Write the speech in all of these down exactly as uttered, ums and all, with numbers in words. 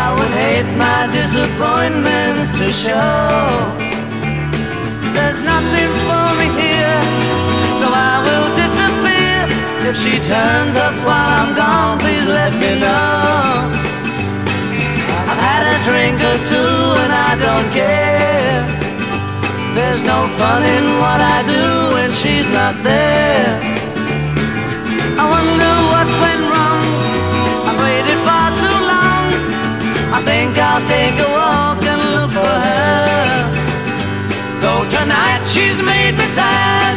I would hate my disappointment to show. There's nothing for me here, so I will disappear. If she turns up while I'm gone, please let me know. I've had a drink or two and I don't care. There's no fun in what I do when she's not there. I wonder what went wrong. I've waited far too long. I think I'll take a walk and look for her. Though tonight she's made me sad,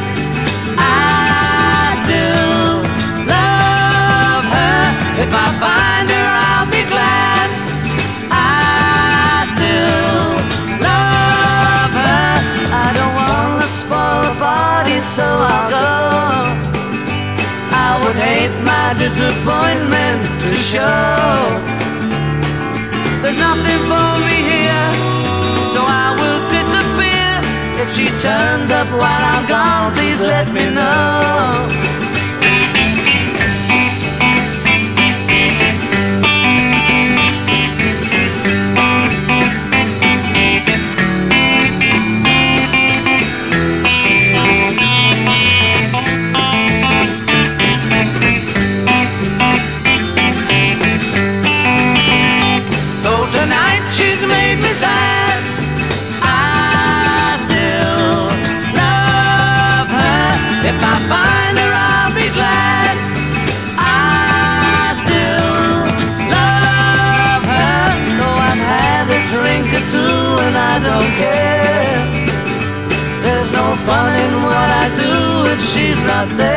I still love her. If I find her, I'll be glad. I still love her. I don't want to spoil the party, so I'll go. I would hate my disappointment to show. There's nothing for me here, so I will disappear. If she turns up while I'm gone, please let me know. She's made me sad, I still love her. If I find her, I'll be glad. I still love her. Though I've had a drink or two and I don't care. There's no fun in what I do if she's not there.